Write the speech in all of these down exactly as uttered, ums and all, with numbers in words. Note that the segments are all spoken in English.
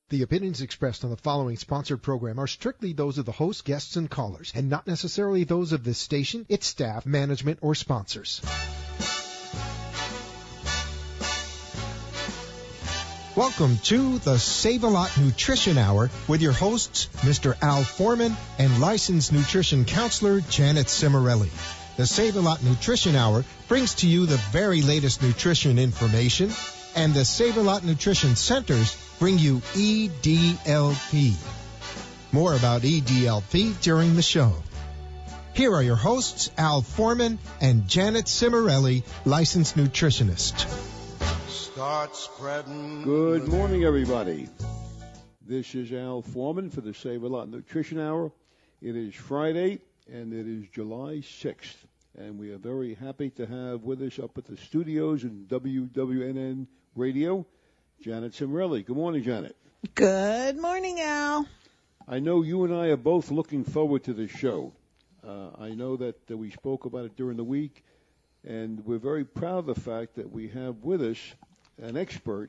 The opinions expressed on the following sponsored program are strictly those of the host, guests, and callers, and not necessarily those of this station, its staff, management, or sponsors. Welcome to the Save-A-Lot Nutrition Hour with your hosts, Mister Al Foreman and licensed nutrition counselor Janet Cimarelli. The Save-A-Lot Nutrition Hour brings to you the very latest nutrition information, and the Save-A-Lot Nutrition Centers bring you E D L P. More about E D L P during the show. Here are your hosts, Al Foreman and Janet Cimarelli, licensed nutritionist. Start spreading. Good morning, everybody. This is Al Foreman for the Save-A-Lot Nutrition Hour. It is Friday, and it is July sixth, and we are very happy to have with us up at the studios in W W N N Radio, Janet Cimarelli. Good morning, Janet. Good morning, Al. I know you and I are both looking forward to this show. Uh, I know that uh, we spoke about it during the week, and we're very proud of the fact that we have with us an expert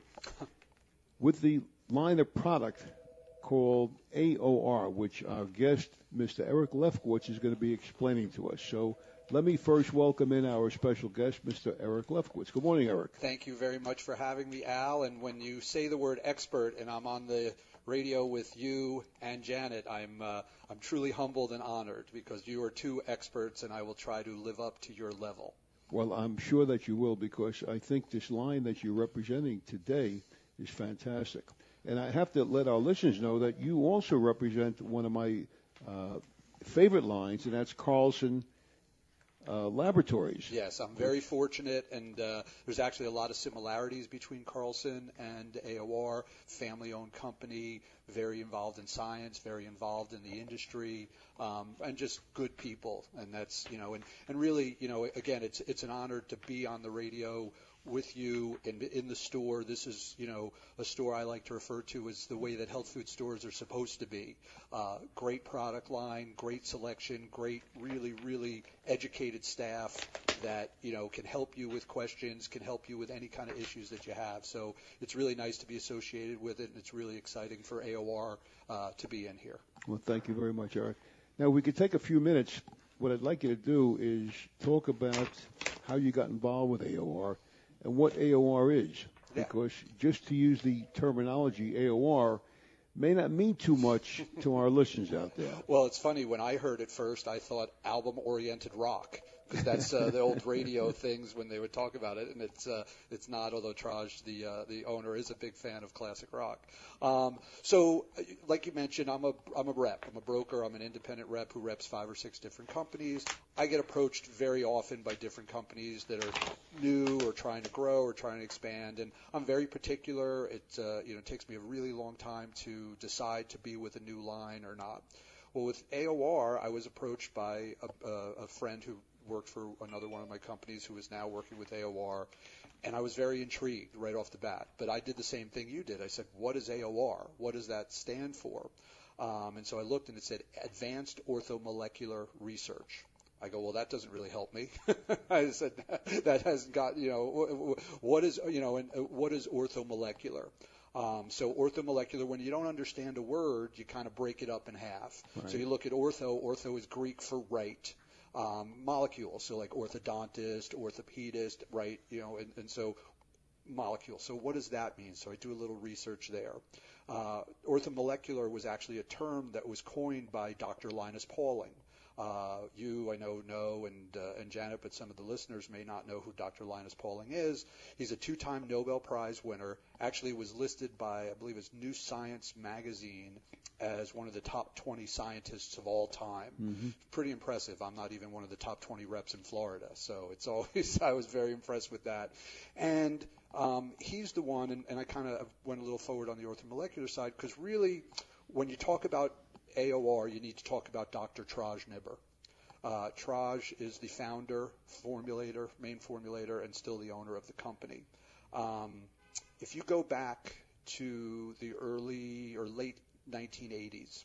with the line of product called A O R, which our guest, Mister Eric Lefkowitz, is going to be explaining to us. So let me first welcome in our special guest, Mister Eric Lefkowitz. Good morning, Eric. Thank you very much for having me, Al. And when you say the word expert and I'm on the radio with you and Janet, I'm uh, I'm truly humbled and honored because you are two experts, and I will try to live up to your level. Well, I'm sure that you will, because I think this line that you're representing today is fantastic. And I have to let our listeners know that you also represent one of my uh, favorite lines, and that's Carlson uh, Laboratories. Yes, I'm very fortunate, and uh, there's actually a lot of similarities between Carlson and A O R, family-owned company, very involved in science, very involved in the industry, um, and just good people. And that's, you know, and, and really, you know, again, it's it's an honor to be on the radio with you in, in the store. This is, you know, a store I like to refer to as the way that health food stores are supposed to be. Uh, great product line, great selection, great, really, really educated staff that, you know, can help you with questions, can help you with any kind of issues that you have. So it's really nice to be associated with it, and it's really exciting for A O R uh, to be in here. Well, thank you very much, Eric. Now, we could take a few minutes. What I'd like you to do is talk about how you got involved with A O R and what A O R is. Yeah. Because just to use the terminology A O R may not mean too much to our listenens out there. Well, it's funny. When I heard it first, I thought album-oriented rock, because that's uh, the old radio things when they would talk about it, and it's uh, it's not. Although Traj, the uh, the owner, is a big fan of classic rock. Um, so, like you mentioned, I'm a I'm a rep. I'm a broker. I'm an independent rep who reps five or six different companies. I get approached very often by different companies that are new or trying to grow or trying to expand, and I'm very particular. It uh, you know takes me a really long time to decide to be with a new line or not. Well, with A O R, I was approached by a, a, a friend who worked for another one of my companies who is now working with A O R, and I was very intrigued right off the bat. But I did the same thing you did. I said, what is A O R? What does that stand for? Um, and so I looked, and it said Advanced Orthomolecular Research. I go, well, that doesn't really help me. I said, that hasn't got, you know, what is, you know, and what is orthomolecular? Um, so orthomolecular, when you don't understand a word, you kind of break it up in half. Right. So you look at ortho. Ortho is Greek for right. Um, molecule, so like orthodontist, orthopedist, right, you know, and, and so molecule. So what does that mean? So I do a little research there. Uh, orthomolecular was actually a term that was coined by Doctor Linus Pauling. Uh, you, I know, know, and uh, and Janet, but some of the listeners may not know who Doctor Linus Pauling is. He's a two-time Nobel Prize winner. Actually was listed by, I believe it's New Science magazine as one of the top twenty scientists of all time. Mm-hmm. Pretty impressive. I'm not even one of the top twenty reps in Florida, so it's always, I was very impressed with that. And um, he's the one, and, and I kind of went a little forward on the orthomolecular side, because really, when you talk about A O R, you need to talk about Doctor Traj Nibber. Uh, Traj is the founder, formulator, main formulator, and still the owner of the company. Um, if you go back to the early or late nineteen eighties,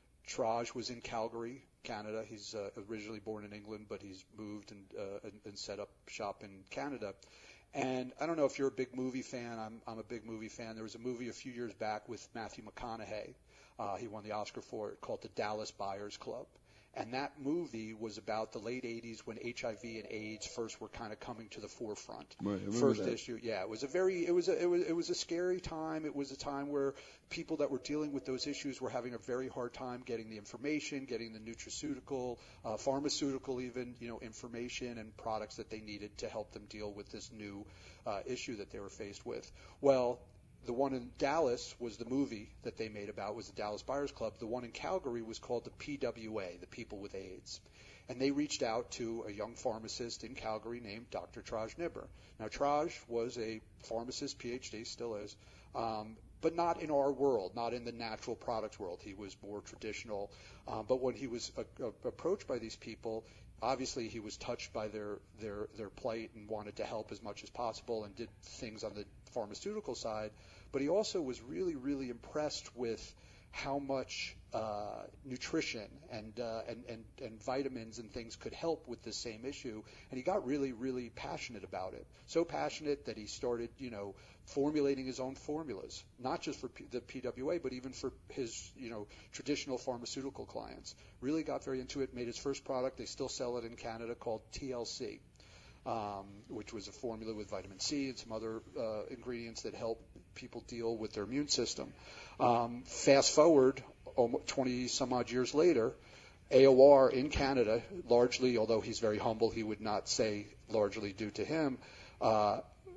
Traj was in Calgary, Canada. He's uh, originally born in England, but he's moved and, uh, and, and set up shop in Canada. And I don't know if you're a big movie fan. I'm, I'm a big movie fan. There was a movie a few years back with Matthew McConaughey. Uh, he won the Oscar for it, called The Dallas Buyers Club. And that movie was about the late eighties when H I V and AIDS first were kind of coming to the forefront. Right, I remember first that. issue, yeah. It was a very, it was a, it was, it was a scary time. It was a time where people that were dealing with those issues were having a very hard time getting the information, getting the nutraceutical, uh, pharmaceutical, even, you know, information and products that they needed to help them deal with this new uh, issue that they were faced with. Well, the one in Dallas was the movie that they made about, was the Dallas Buyers Club. The one in Calgary was called the P W A, the People with AIDS. And they reached out to a young pharmacist in Calgary named Doctor Traj Nibber. Now, Traj was a pharmacist, P H D, still is, um, but not in our world, not in the natural products world. He was more traditional. Um, but when he was uh, uh, approached by these people, obviously he was touched by their, their, their plight and wanted to help as much as possible and did things on the pharmaceutical side. But he also was really, really impressed with how much uh, nutrition and, uh, and, and, and vitamins and things could help with this same issue. And he got really, really passionate about it. So passionate that he started, you know, formulating his own formulas, not just for P- the P W A, but even for his, you know, traditional pharmaceutical clients. Really got very into it, made his first product. They still sell it in Canada, called T L C, um, which was a formula with vitamin C and some other uh, ingredients that help people deal with their immune system. Um, fast forward almost twenty some odd years later, A O R in Canada, largely, although he's very humble, he would not say largely due to him, uh,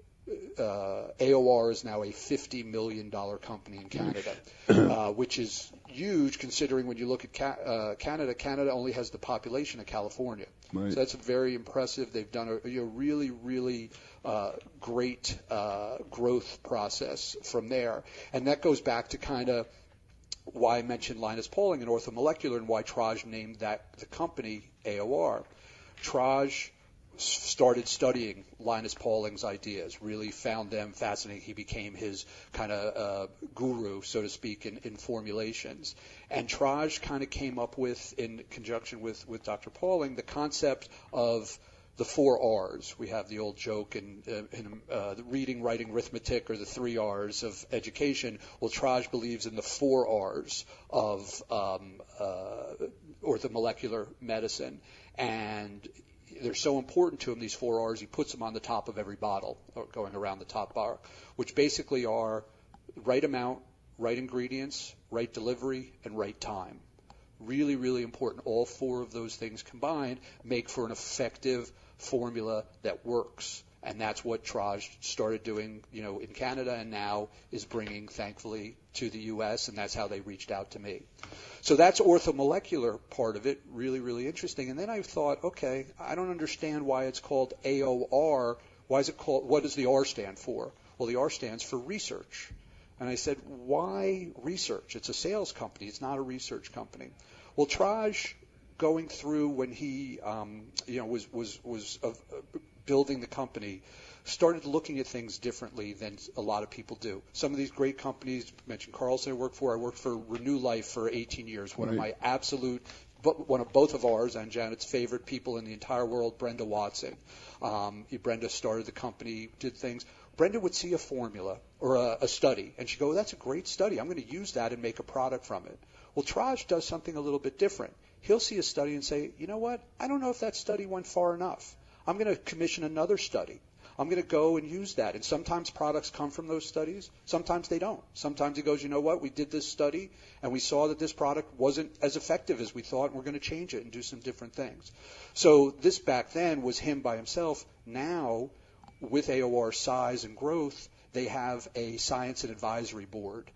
uh, A O R is now a fifty million dollars company in Canada, uh, which is huge considering when you look at ca- uh, Canada, Canada only has the population of California. Right. So that's very impressive. They've done a, you know, really, really uh, great uh, growth process from there. And that goes back to kind of why I mentioned Linus Pauling and Orthomolecular and why Traj named that the company A O R. Traj started studying Linus Pauling's ideas, really found them fascinating. He became his kind of uh, guru, so to speak, in, in formulations. And Traj kind of came up with, in conjunction with, with Doctor Pauling, the concept of the four R's. We have the old joke in, uh, in uh, the reading, writing, arithmetic, or the three R's of education. Well, Traj believes in the four R's of um, uh, orthomolecular medicine. And they're so important to him, these four R's, he puts them on the top of every bottle, or going around the top bar, which basically are right amount, right ingredients, right delivery, and right time. Really, really important. All four of those things combined make for an effective formula that works. And that's what Traj started doing, you know, in Canada and now is bringing, thankfully, to the U S, and that's how they reached out to me. So that's orthomolecular part of it, really, really interesting. And then I thought, okay, I don't understand why it's called A O R. Why is it called, what does the R stand for? Well, the R stands for research. And I said, why research? It's a sales company. It's not a research company. Well, Traj, going through when he, um, you know, was was was uh, building the company, started looking at things differently than a lot of people do. Some of these great companies, I mentioned Carlson I worked for. I worked for Renew Life for eighteen years. One right. of my absolute, one of both of ours and Janet's favorite people in the entire world, Brenda Watson. Um, Brenda started the company, did things. Brenda would see a formula or a, a study, and she'd go, that's a great study. I'm going to use that and make a product from it. Well, Traj does something a little bit different. He'll see a study and say, you know what? I don't know if that study went far enough. I'm going to commission another study. I'm going to go and use that. And sometimes products come from those studies. Sometimes they don't. Sometimes he goes, you know what? We did this study, and we saw that this product wasn't as effective as we thought, and we're going to change it and do some different things. So this back then was him by himself. Now, with A O R's size and growth, they have a science and advisory board.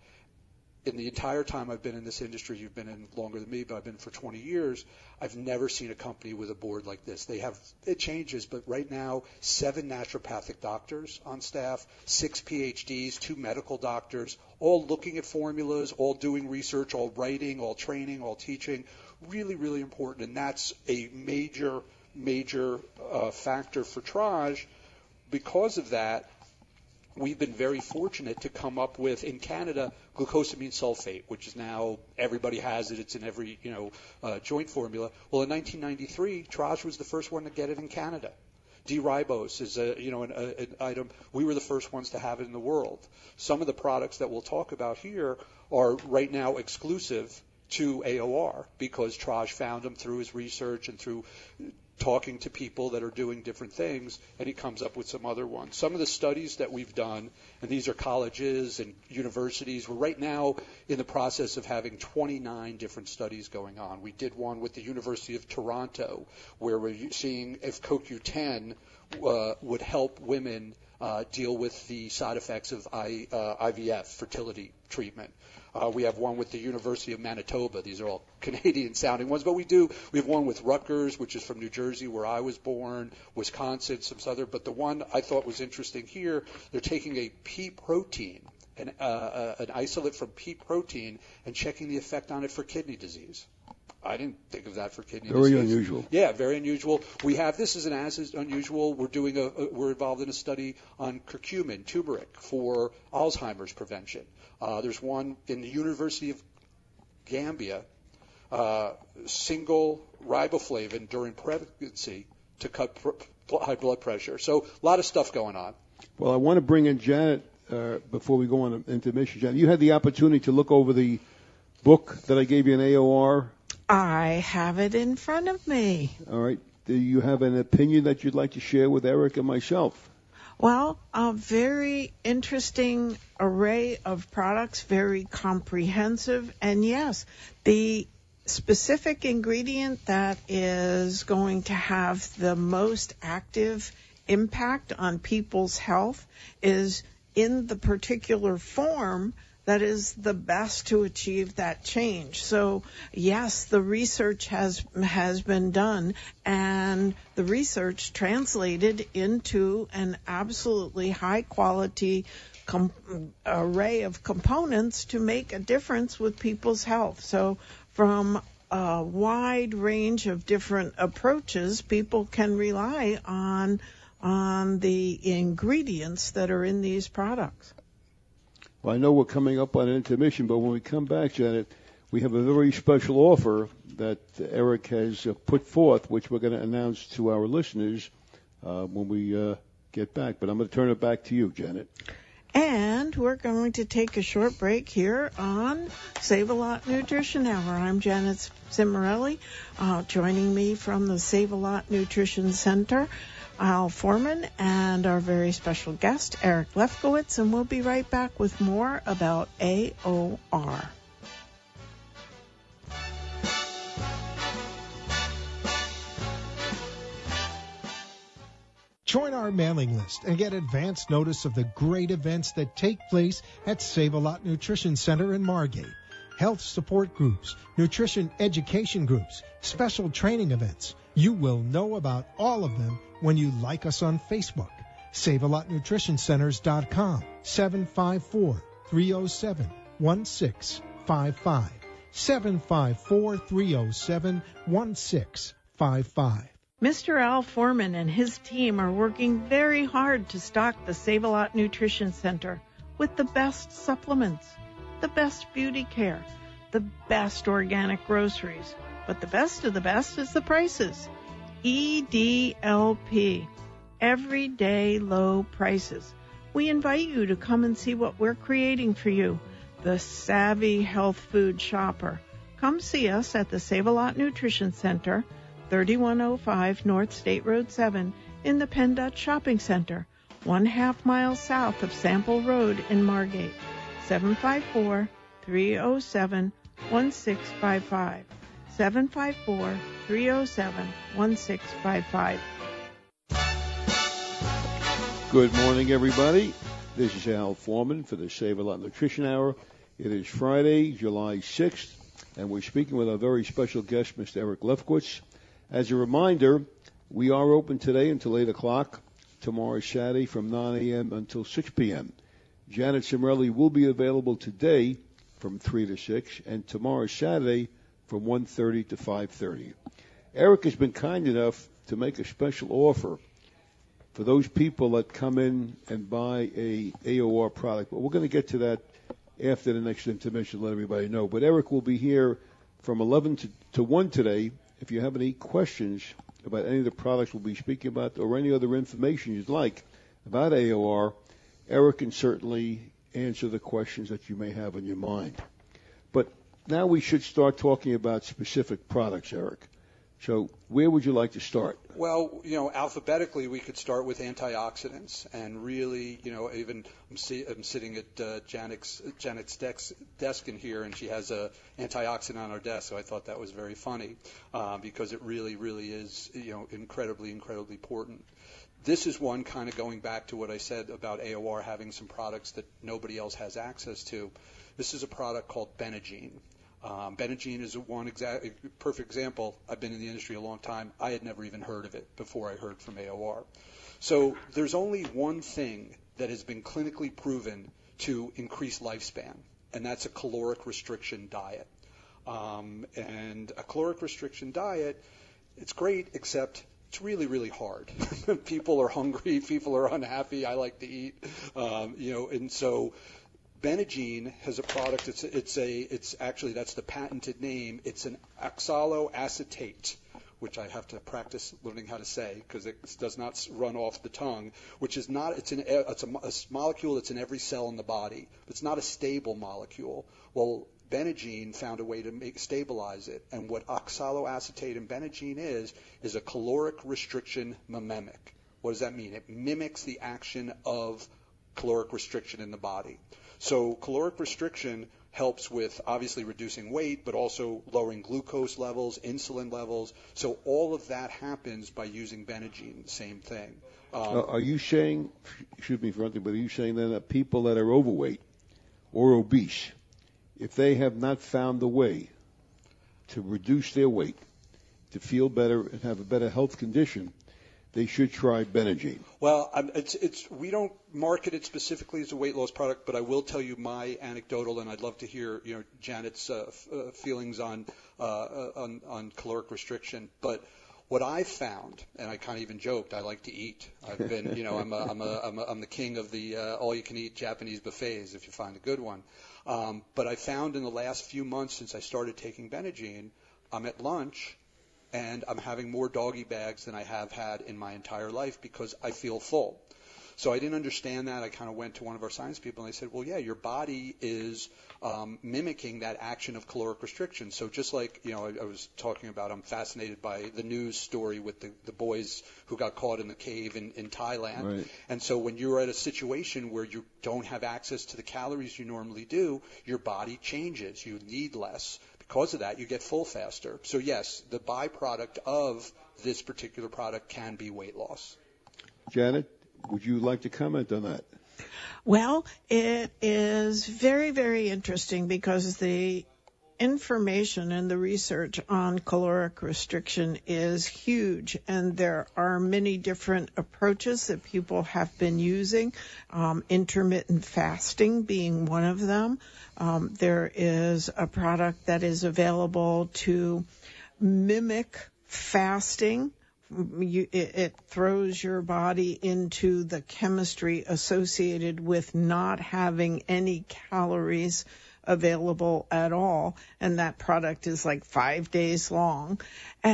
In the entire time I've been in this industry, you've been in longer than me, but I've been for twenty years, I've never seen a company with a board like this. They have, it changes, but right now, seven naturopathic doctors on staff, six P H Ds, two medical doctors, all looking at formulas, all doing research, all writing, all training, all teaching. Really, really important, and that's a major, major uh, factor for Traj. Because of that, we've been very fortunate to come up with, in Canada, glucosamine sulfate, which is now, everybody has it. It's in every, you know, uh, joint formula. Well, in nineteen ninety-three, Traj was the first one to get it in Canada. D-ribose is a, you know, an, a, an item. We were the first ones to have it in the world. Some of the products that we'll talk about here are right now exclusive to A O R because Traj found them through his research and through talking to people that are doing different things, and he comes up with some other ones. Some of the studies that we've done, and these are colleges and universities, we're right now in the process of having twenty-nine different studies going on. We did one with the University of Toronto where we're seeing if C O Q ten uh, would help women uh, deal with the side effects of I, uh, I V F, fertility treatment. Uh, we have one with the University of Manitoba. These are all Canadian-sounding ones, but we do. We have one with Rutgers, which is from New Jersey, where I was born, Wisconsin, some other. But the one I thought was interesting here, they're taking a pea protein, an, uh, uh, an isolate from pea protein, and checking the effect on it for kidney disease. I didn't think of that for kidney very disease. Very unusual. Yeah, very unusual. We have this isn't as unusual. We're doing a, a we're involved in a study on curcumin, turmeric, for Alzheimer's prevention. Uh, there's one in the University of Gambia, uh, single riboflavin during pregnancy to cut pr- high blood pressure. So a lot of stuff going on. Well, I want to bring in Janet uh, before we go on into mission. Janet, you had the opportunity to look over the book that I gave you in A O R. I have it in front of me. All right. Do you have an opinion that you'd like to share with Eric and myself? Well, a very interesting array of products, very comprehensive. And yes, the specific ingredient that is going to have the most active impact on people's health is in the particular form that is the best to achieve that change. So, yes, the research has has been done, and the research translated into an absolutely high-quality com- array of components to make a difference with people's health. So, from a wide range of different approaches, people can rely on on the ingredients that are in these products. Well, I know we're coming up on an intermission, but when we come back, Janet, we have a very special offer that Eric has uh, put forth, which we're going to announce to our listeners uh, when we uh, get back. But I'm going to turn it back to you, Janet. And we're going to take a short break here on Save-A-Lot Nutrition Hour. I'm Janet Cimarelli. Uh, joining me from the Save-A-Lot Nutrition Center, Al Foreman, and our very special guest, Eric Lefkowitz, and we'll be right back with more about A O R. Join our mailing list and get advance notice of the great events that take place at Save-A-Lot Nutrition Center in Margate. Health support groups, nutrition education groups, special training events. You will know about all of them when you like us on Facebook. Save A Lot Nutrition Centers dot com, seven five four, three oh seven, one six five five, seven five four, three oh seven, one six five five. Mister Al Foreman and his team are working very hard to stock the Save-A-Lot Nutrition Center with the best supplements, the best beauty care, the best organic groceries. But the best of the best is the prices. E D L P, everyday low prices. We invite you to come and see what we're creating for you, the savvy health food shopper. Come see us at the Save-A-Lot Nutrition Center, thirty-one oh five North State Road seven in the Penn Dutch Shopping Center, one half mile south of Sample Road in Margate, seven five four, three oh seven, one six five five. seven five four, three oh seven, one six five five. Good morning, everybody. This is Al Foreman for the Save-A-Lot Nutrition Hour. It is Friday, July sixth, and we're speaking with our very special guest, Mister Eric Lefkowitz. As a reminder, we are open today until eight o'clock, tomorrow Saturday from nine a.m. until six p.m. Janet Cimarelli will be available today from three to six, and tomorrow Saturday from one thirty to five thirty. Eric has been kind enough to make a special offer for those people that come in and buy a A O R product. But we're going to get to that after the next intermission, let everybody know. But Eric will be here from eleven to, to one today. If you have any questions about any of the products we'll be speaking about or any other information you'd like about A O R, Eric can certainly answer the questions that you may have in your mind. But now we should start talking about specific products, Eric. So where would you like to start? Well, you know, alphabetically, we could start with antioxidants, and really, you know, even I'm, see, I'm sitting at uh, Janet's, Janet's desk, desk in here, and she has a antioxidant on her desk, so I thought that was very funny uh, because it really, really is, you know, incredibly, incredibly important. This is one kind of going back to what I said about A O R having some products that nobody else has access to. This is a product called Benagine. Um, Benagine is one exact, perfect example. I've been in the industry a long time. I had never even heard of it before I heard from A O R. So there's only one thing that has been clinically proven to increase lifespan, and that's a caloric restriction diet. Um, and a caloric restriction diet, it's great, except it's really, really hard. People are hungry. People are unhappy. I like to eat. Um, you know, and so Benagine has a product. It's it's a it's actually that's the patented name. It's an oxaloacetate, which I have to practice learning how to say because it does not run off the tongue. Which is not it's an it's a, a molecule that's in every cell in the body. But it's not a stable molecule. Well, Benagine found a way to make stabilize it. And what oxaloacetate and Benagine is is a caloric restriction mimic. What does that mean? It mimics the action of caloric restriction in the body. So caloric restriction helps with obviously reducing weight, but also lowering glucose levels, insulin levels. So all of that happens by using Benagine, same thing. Um, uh, are you saying, excuse me for interrupting, but are you saying then that people that are overweight or obese, if they have not found the way to reduce their weight, to feel better and have a better health condition, they should try Benagine? Well, um, it's, it's, we don't market it specifically as a weight loss product, but I will tell you my anecdotal, and I'd love to hear, you know, Janet's uh, f- uh, feelings on, uh, on on caloric restriction. But what I found, and I kind of even joked, I like to eat. I've been, you know, I'm a, I'm a, I'm, a, I'm the king of the uh, all-you-can-eat Japanese buffets if you find a good one. Um, but I found in the last few months since I started taking Benagine, I'm at lunch, and I'm having more doggy bags than I have had in my entire life because I feel full. So I didn't understand that. I kind of went to one of our science people, and they said, well, yeah, your body is um, mimicking that action of caloric restriction. So just like, you know, I, I was talking about, I'm fascinated by the news story with the, the boys who got caught in the cave in, in Thailand. Right. And so when you're at a situation where you don't have access to the calories you normally do, your body changes. You need less. Because of that, you get full faster. So yes, the byproduct of this particular product can be weight loss. Janet, would you like to comment on that? Well, it is very, very interesting because the information and the research on caloric restriction is huge, and there are many different approaches that people have been using, um, intermittent fasting being one of them. Um, there is a product that is available to mimic fasting. You, it, it throws your body into the chemistry associated with not having any calories available at all, and that product is like five days long.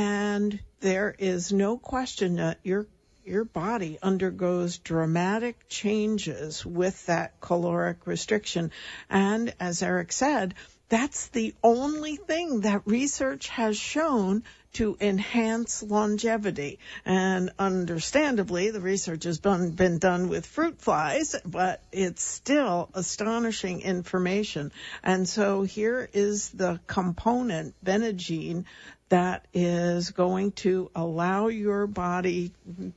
And there is no question that your your body undergoes dramatic changes with that caloric restriction. And as Eric said, that's the only thing that research has shown to enhance longevity. And understandably, the research has been, been done with fruit flies, but it's still astonishing information. And so here is the component, Benagine, that is going to allow your body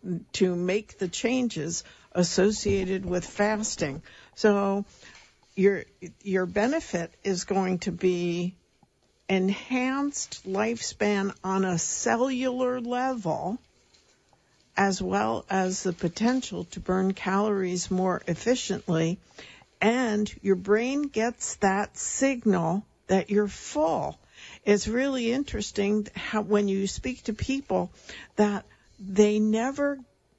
to make the changes associated with fasting. So your your benefit is going to be enhanced lifespan on a cellular level, as well as the potential to burn calories more efficiently, and your brain gets that signal that you're full. It's really interesting how when you speak to people that they never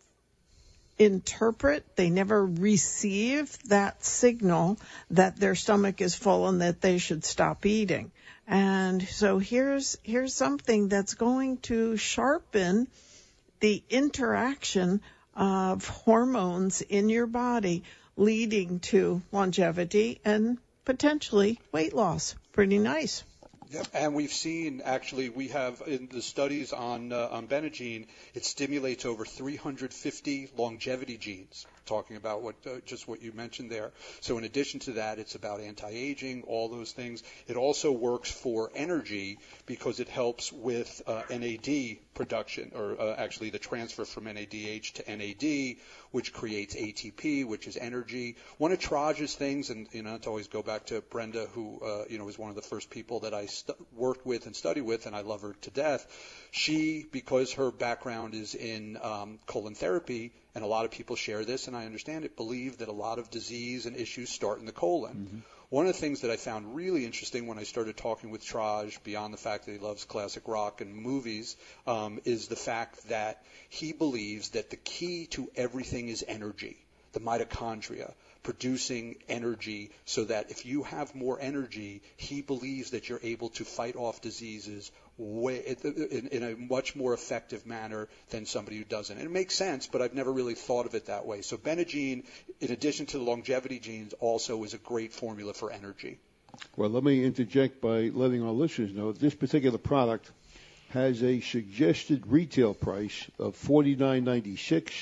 interpret, they never receive that signal that their stomach is full and that they should stop eating. And so here's here's something that's going to sharpen the interaction of hormones in your body leading to longevity and potentially weight loss. Pretty nice. Yep. And we've seen, actually, we have in the studies on uh, on Benagine, it stimulates over three hundred fifty longevity genes, talking about what uh, just what you mentioned there. So in addition to that, it's about anti-aging, all those things. It also works for energy because it helps with uh, N A D production, or uh, actually the transfer from N A D H to N A D, which creates A T P, which is energy. One of Traja's things, and you know, to always go back to Brenda, who uh, you know was one of the first people that I st- worked with and studied with, and I love her to death. She, because her background is in um, colon therapy, and a lot of people share this, and I understand it, believe that a lot of disease and issues start in the colon. Mm-hmm. One of the things that I found really interesting when I started talking with Traj, beyond the fact that he loves classic rock and movies, um, is the fact that he believes that the key to everything is energy, the mitochondria, producing energy, so that if you have more energy, he believes that you're able to fight off diseases way, in, in a much more effective manner than somebody who doesn't. And it makes sense, but I've never really thought of it that way. So Benagine, in addition to the longevity genes, also is a great formula for energy. Well, let me interject by letting our listeners know that this particular product has a suggested retail price of forty-nine ninety-six.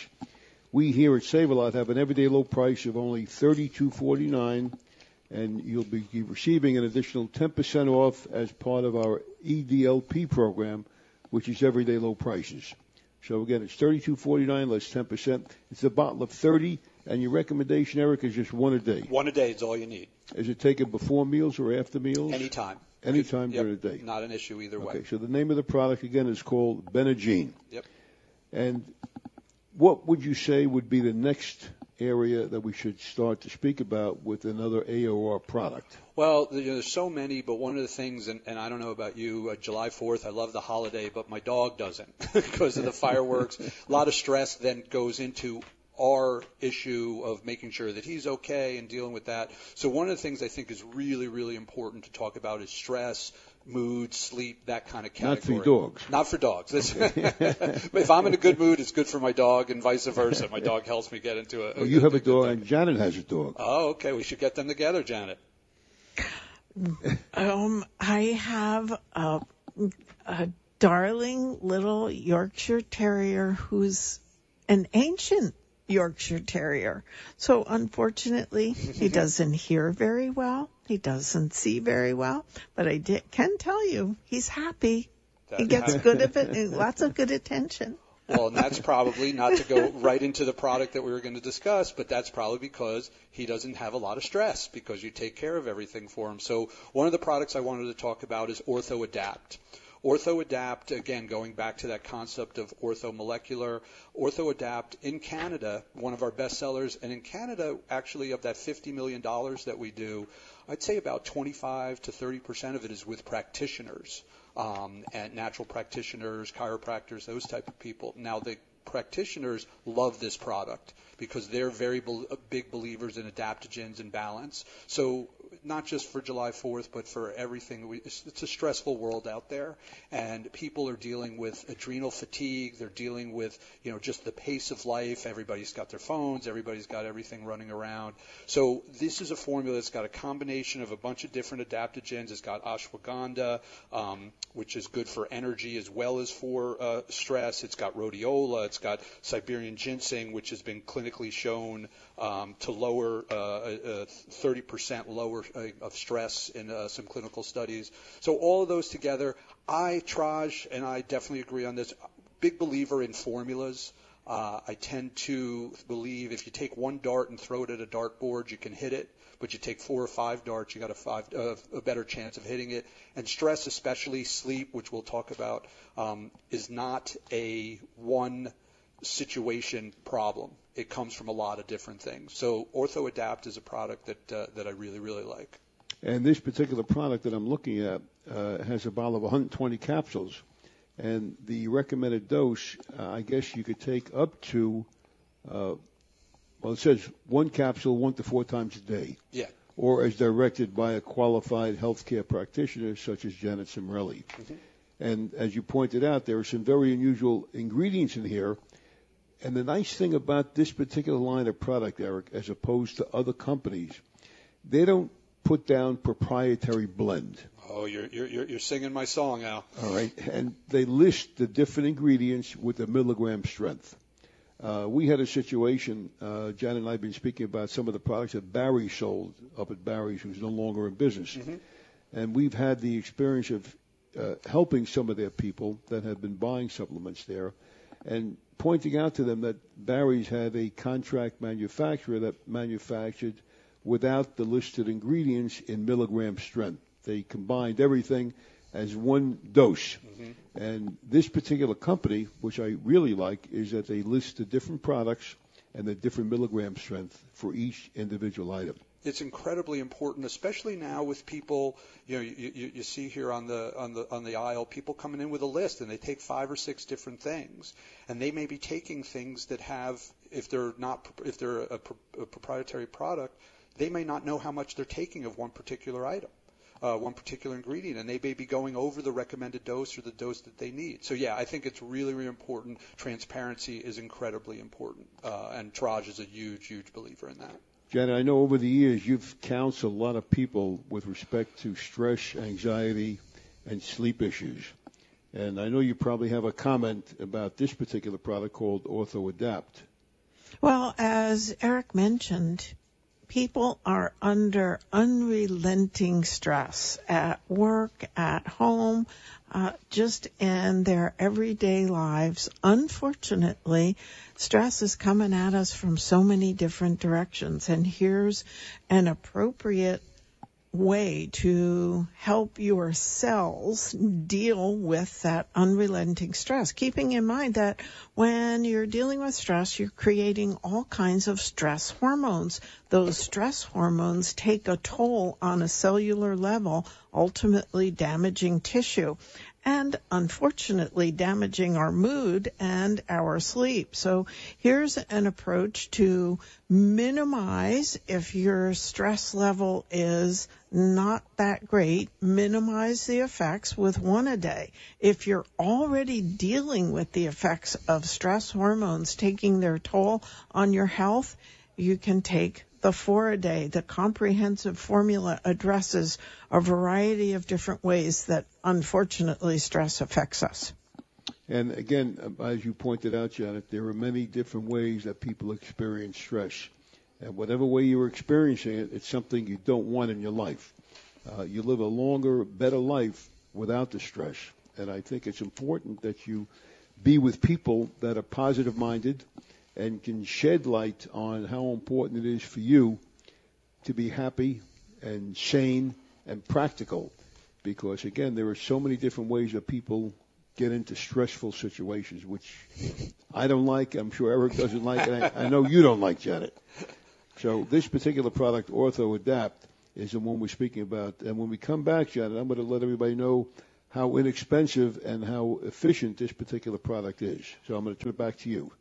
We here at Save-A-Lot have an everyday low price of only thirty-two forty-nine, and you'll be receiving an additional ten percent off as part of our E D L P program, which is everyday low prices. So again, it's thirty-two forty-nine less ten percent. It's a bottle of thirty, and your recommendation, Eric, is just one a day. One a day is all you need. Is it taken before meals or after meals? Anytime. Anytime yep. during the day. Not an issue either way. Okay, so the name of the product, again, is called Benagine. Yep. And what would you say would be the next area that we should start to speak about with another A O R product? Well, you know, there's so many, but one of the things, and, and I don't know about you, uh, July fourth, I love the holiday, but my dog doesn't because of the fireworks. A lot of stress then goes into our issue of making sure that he's okay and dealing with that. So one of the things I think is really, really important to talk about is stress, mood, sleep, that kind of category. Not for dogs. Not for dogs. If I'm in a good mood, it's good for my dog, and vice versa. My dog helps me get into a. Well, you a, have a, a dog, and Janet has a dog. Oh, okay. We should get them together, Janet. Um, I have a, a darling little Yorkshire Terrier who's an ancient Yorkshire Terrier. So unfortunately, he doesn't hear very well. He doesn't see very well. But I did, can tell you, he's happy. He gets good of it, lots of good attention. Well, and that's probably, not to go right into the product that we were going to discuss, but that's probably because he doesn't have a lot of stress because you take care of everything for him. So one of the products I wanted to talk about is OrthoAdapt. OrthoAdapt, again, going back to that concept of orthomolecular, OrthoAdapt in Canada, one of our best sellers, and in Canada, actually, of that fifty million dollars that we do, I'd say about twenty-five to thirty percent of it is with practitioners, um, and natural practitioners, chiropractors, those type of people. Now, the practitioners love this product because they're very be- big believers in adaptogens and balance. So not just for July fourth, but for everything. We, it's, it's a stressful world out there, and people are dealing with adrenal fatigue. They're dealing with, you know, just the pace of life. Everybody's got their phones. Everybody's got everything running around. So this is a formula that's got a combination of a bunch of different adaptogens. It's got ashwagandha, um, which is good for energy as well as for uh, stress. It's got rhodiola. It's got Siberian ginseng, which has been clinically shown um, to lower uh, uh, thirty percent lower uh, of stress in uh, some clinical studies. So all of those together, I, Traj, and I definitely agree on this, big believer in formulas. Uh, I tend to believe if you take one dart and throw it at a dartboard, you can hit it. But you take four or five darts, you got a, five, uh, a better chance of hitting it. And stress, especially sleep, which we'll talk about, um, is not a one situation problem. It comes from a lot of different things. So OrthoAdapt is a product that uh, that I really, really like. And this particular product that I'm looking at uh, has a bottle of one hundred twenty capsules. And the recommended dose, uh, I guess you could take up to, uh, well, it says one capsule one to four times a day. Yeah. Or as directed by a qualified healthcare practitioner such as Janet Cimrelli. Mm-hmm. And as you pointed out, there are some very unusual ingredients in here. And the nice thing about this particular line of product, Eric, as opposed to other companies, they don't put down proprietary blend. Oh, you're you're you're singing my song, Al. All right, and they list the different ingredients with the milligram strength. Uh, we had a situation, uh, Janet and I have been speaking about some of the products that Barry sold up at Barry's, who's no longer in business. Mm-hmm. And we've had the experience of uh, helping some of their people that have been buying supplements there and pointing out to them that Barry's had a contract manufacturer that manufactured without the listed ingredients in milligram strength. They combined everything as one dose. Mm-hmm. And this particular company, which I really like, is that they list the different products and the different milligram strength for each individual item. It's incredibly important, especially now with people. You know, you, you, you see here on the on the on the aisle people coming in with a list, and they take five or six different things, and they may be taking things that have, if they're not, if they're a, a proprietary product, they may not know how much they're taking of one particular item. Uh, one particular ingredient, and they may be going over the recommended dose or the dose that they need. So, yeah, I think it's really, really important. Transparency is incredibly important, uh, and Traj is a huge, huge believer in that. Janet, I know over the years you've counseled a lot of people with respect to stress, anxiety, and sleep issues. And I know you probably have a comment about this particular product called OrthoAdapt. Well, as Eric mentioned, people are under unrelenting stress at work, at home, uh, just in their everyday lives. Unfortunately, stress is coming at us from so many different directions, and here's an appropriate way to help your cells deal with that unrelenting stress, keeping in mind that when you're dealing with stress, you're creating all kinds of stress hormones. Those stress hormones take a toll on a cellular level, ultimately damaging tissue and unfortunately damaging our mood and our sleep. So here's an approach to minimize, if your stress level is not that great, minimize the effects with one a day. If you're already dealing with the effects of stress hormones taking their toll on your health, you can take the four a day. The comprehensive formula addresses a variety of different ways that, unfortunately, stress affects us. And again, as you pointed out, Janet, there are many different ways that people experience stress. And whatever way you're experiencing it, it's something you don't want in your life. Uh, you live a longer, better life without the stress. And I think it's important that you be with people that are positive-minded and can shed light on how important it is for you to be happy and sane and practical. Because, again, there are so many different ways that people get into stressful situations, which I don't like. I'm sure Eric doesn't like, and I, I know you don't like, Janet. So this particular product, OrthoAdapt, is the one we're speaking about. And when we come back, Janet, I'm going to let everybody know how inexpensive and how efficient this particular product is. So I'm going to turn it back to you.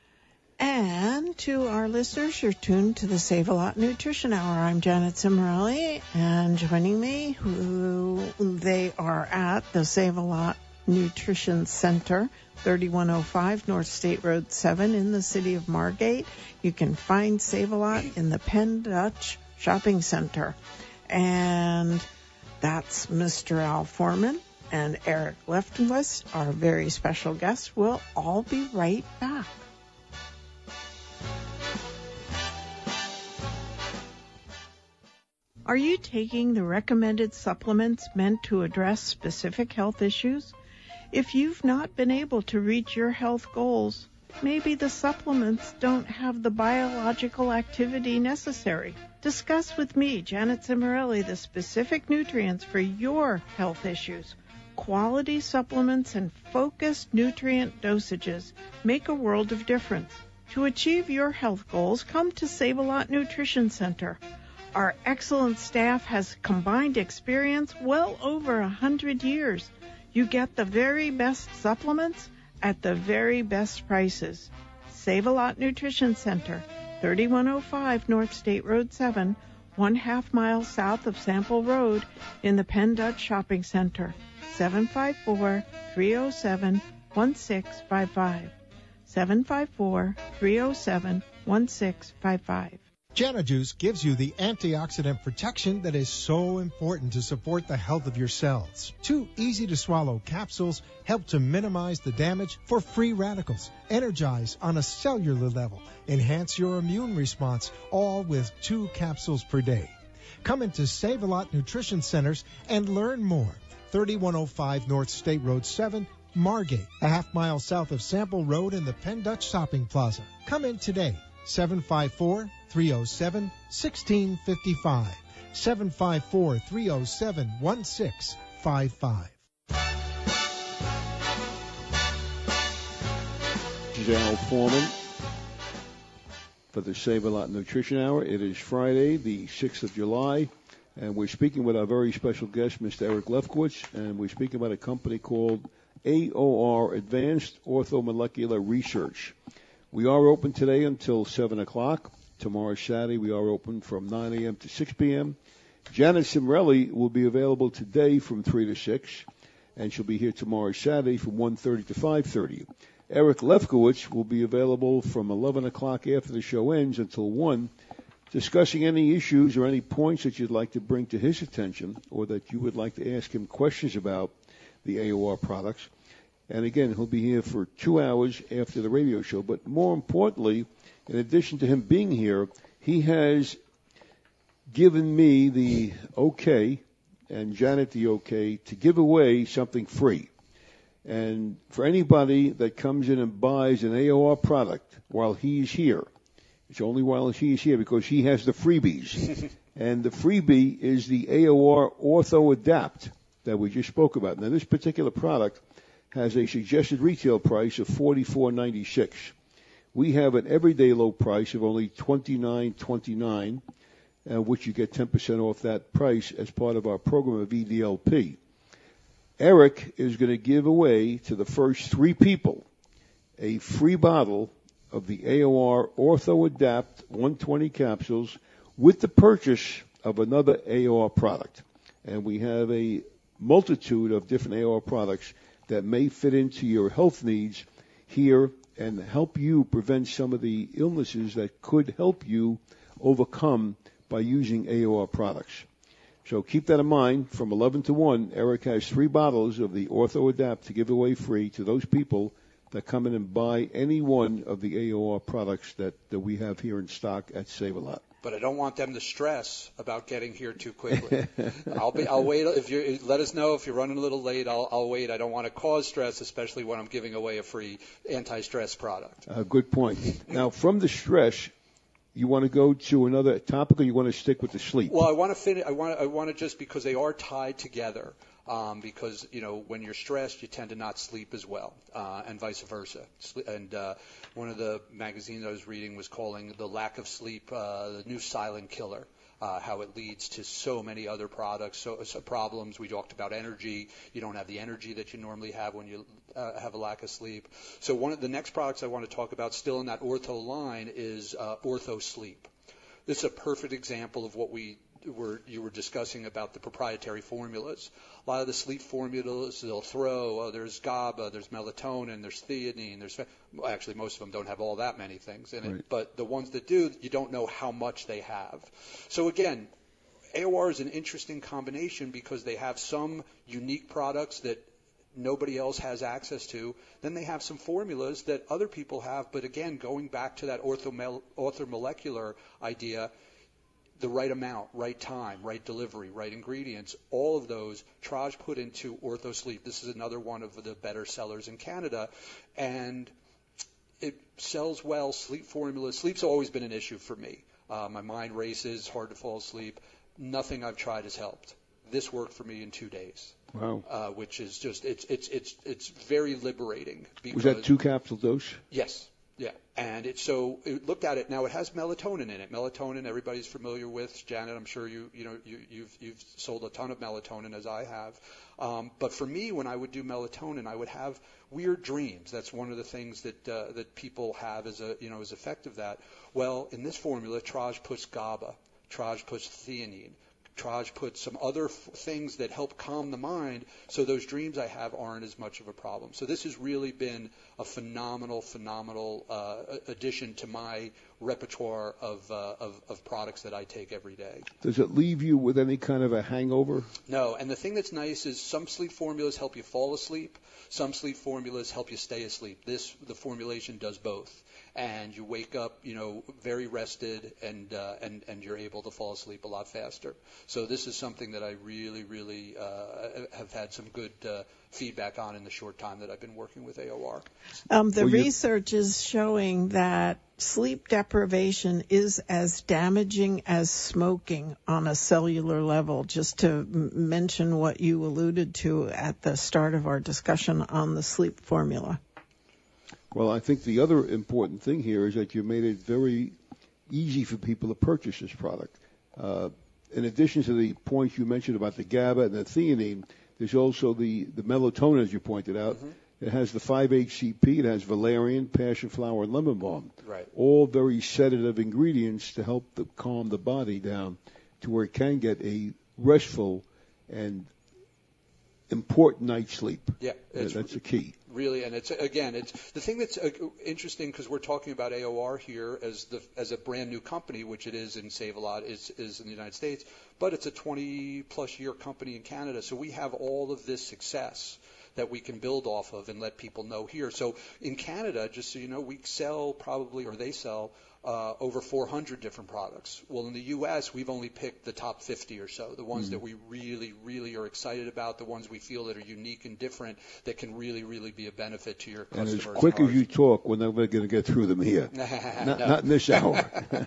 And to our listeners, you're tuned to the Save a Lot Nutrition Hour. I'm Janet Cimarelli, and joining me, who they are at the Save a Lot Nutrition Center, thirty-one oh five North State Road seven in the city of Margate. You can find Save a Lot in the Penn Dutch Shopping Center. And that's Mister Al Foreman and Eric Leftenwitz, our very special guests. We'll all be right back. Are you taking the recommended supplements meant to address specific health issues? If you've not been able to reach your health goals, maybe the supplements don't have the biological activity necessary. Discuss with me, Janet Cimarelli, the specific nutrients for your health issues. Quality supplements and focused nutrient dosages make a world of difference. To achieve your health goals, come to Save a Lot Nutrition Center. Our excellent staff has combined experience well over a hundred years. You get the very best supplements at the very best prices. Save a Lot Nutrition Center, thirty-one oh five North State Road seven, one half mile south of Sample Road in the Penn Dutch Shopping Center. seven five four, three oh seven, one six five five. seven five four, three oh seven, one six five five. JanaJuice gives you the antioxidant protection that is so important to support the health of your cells. Two easy-to-swallow capsules help to minimize the damage for free radicals, energize on a cellular level, enhance your immune response, all with two capsules per day. Come into Save-A-Lot Nutrition Centers and learn more. thirty-one oh five North State Road seven, Margate, a half mile south of Sample Road in the Penn Dutch Shopping Plaza. Come in today. seven five four, three oh seven, one six five five. seven five four, three oh seven, one six five five. This is Al Foreman for the Save-A-Lot Nutrition Hour. It is Friday, the sixth of July, and we're speaking with our very special guest, Mister Eric Lefkowitz, and we're speaking about a company called A O R, Advanced Orthomolecular Research. We are open today until seven o'clock. Tomorrow, Saturday, we are open from nine a.m. to six p.m. Janet Cimrelli will be available today from three to six, and she'll be here tomorrow, Saturday, from one thirty to five thirty. Eric Lefkowitz will be available from eleven o'clock after the show ends until one, discussing any issues or any points that you'd like to bring to his attention or that you would like to ask him questions about the A O R products. And again, he'll be here for two hours after the radio show. But more importantly, in addition to him being here, he has given me the okay and Janet the okay to give away something free. And for anybody that comes in and buys an A O R product while he's here, it's only while he's here because he has the freebies. And the freebie is the A O R Ortho Adapt that we just spoke about. Now, this particular product has a suggested retail price of forty-four ninety-six. We have an everyday low price of only twenty-nine twenty-nine, uh, which you get ten percent off that price as part of our program of E D L P. Eric is going to give away to the first three people a free bottle of the A O R Ortho Adapt one twenty capsules with the purchase of another A O R product. And we have a multitude of different A O R products that may fit into your health needs here and help you prevent some of the illnesses that could help you overcome by using A O R products. So keep that in mind. From eleven to one, Eric has three bottles of the Ortho Adapt to give away free to those people that come in and buy any one of the A O R products that, that we have here in stock at Save-A-Lot. But I don't want them to stress about getting here too quickly. I'll be, I'll wait. If you let us know if you're running a little late, I'll, I'll wait. I don't want to cause stress, especially when I'm giving away a free anti-stress product. Uh, good point. Now, from the stress, you want to go to another topic, or you want to stick with the sleep? Well, I want to finish. I want. I want to just because they are tied together. Um, because, you know, when you're stressed, you tend to not sleep as well, uh, and vice versa. And uh, one of the magazines I was reading was calling the lack of sleep uh, the new silent killer, uh, how it leads to so many other products, so, so problems. We talked about energy. You don't have the energy that you normally have when you uh, have a lack of sleep. So one of the next products I want to talk about, still in that Ortho line, is uh, Ortho Sleep. This is a perfect example of what we were you were discussing about the proprietary formulas. A lot of the sleep formulas they'll throw, oh, there's GABA, there's melatonin, there's theanine, there's well, actually most of them don't have all that many things in it, right. But the ones that do, you don't know how much they have. So again, A O R is an interesting combination because they have some unique products that nobody else has access to. Then they have some formulas that other people have, but again, going back to that orthomel- orthomolecular idea, the right amount, right time, right delivery, right ingredients, all of those Traj put into Ortho Sleep. This is another one of the better sellers in Canada, and it sells well. Sleep formulas. Sleep's always been an issue for me. Uh, my mind races, hard to fall asleep. Nothing I've tried has helped. This worked for me in two days. Wow. Uh, which is just, it's it's it's it's very liberating. Was that two capsule dose? Yes. Yeah, and it so it looked at it. Now it has melatonin in it. Melatonin, everybody's familiar with. Janet, I'm sure you you know you, you've you've sold a ton of melatonin as I have. Um, but for me, when I would do melatonin, I would have weird dreams. That's one of the things that uh, that people have as a you know as effect of that. Well, in this formula, Traj puts GABA. Traj puts theanine. Traj puts some other f- things that help calm the mind, so those dreams I have aren't as much of a problem. So this has really been a phenomenal, phenomenal uh, addition to my repertoire of, uh, of of products that I take every day. Does it leave you with any kind of a hangover? No, and the thing that's nice is some sleep formulas help you fall asleep. Some sleep formulas help you stay asleep. This, the formulation does both. And you wake up, you know, very rested, and uh, and and you're able to fall asleep a lot faster. So this is something that I really, really uh, have had some good uh, feedback on in the short time that I've been working with A O R. Um, the well, research is showing that sleep deprivation is as damaging as smoking on a cellular level, just to m- mention what you alluded to at the start of our discussion on the sleep formula. Well, I think the other important thing here is that you made it very easy for people to purchase this product. Uh, in addition to the points you mentioned about the GABA and the theanine, there's also the, the melatonin, as you pointed out. Mm-hmm. It has the five H C P, it has valerian, passion flower, and lemon balm. Right. All very sedative ingredients to help the, calm the body down to where it can get a restful and important night's sleep. Yeah, uh, that's the key. Really, and it's again, it's the thing that's uh, interesting because we're talking about A O R here as the as a brand new company, which it is in Save-A-Lot, is is in the United States, but it's a twenty plus year company in Canada, so we have all of this success that we can build off of and let people know here. So in Canada, just so you know, we sell probably, or they sell, uh, over four hundred different products. Well, in the U S, we've only picked the top fifty or so, the ones mm. that we really, really are excited about, the ones we feel that are unique and different, that can really, really be a benefit to your customers. And as quick as you talk, we're never going to get through them here. not, not in this hour.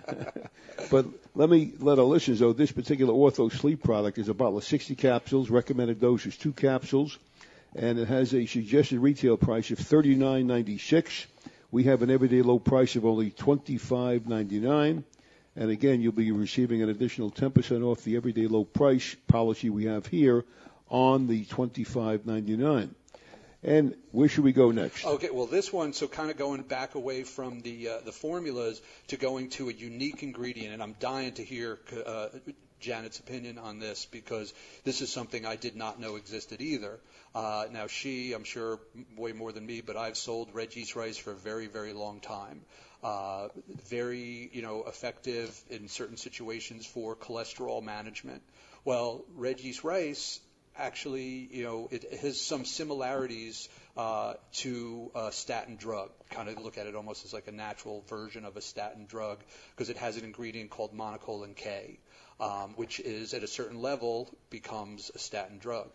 But let me let our listeners know, this particular Ortho Sleep product is a bottle of sixty capsules, recommended dose is two capsules, and it has a suggested retail price of thirty-nine ninety-six. We have an everyday low price of only twenty-five ninety-nine. And again, you'll be receiving an additional ten percent off the everyday low price policy we have here on the twenty-five ninety-nine. And where should we go next? Okay, well, this one, so kind of going back away from the uh, the formulas to going to a unique ingredient, and I'm dying to hear uh, Janet's opinion on this because this is something I did not know existed either. Uh, now, she, I'm sure, way more than me, but I've sold red yeast rice for a very, very long time. Uh, very, you know, effective in certain situations for cholesterol management. Well, red yeast rice actually, you know, it has some similarities uh, to a statin drug. Kind of look at it almost as like a natural version of a statin drug because it has an ingredient called monocolin K, um, which is at a certain level becomes a statin drug.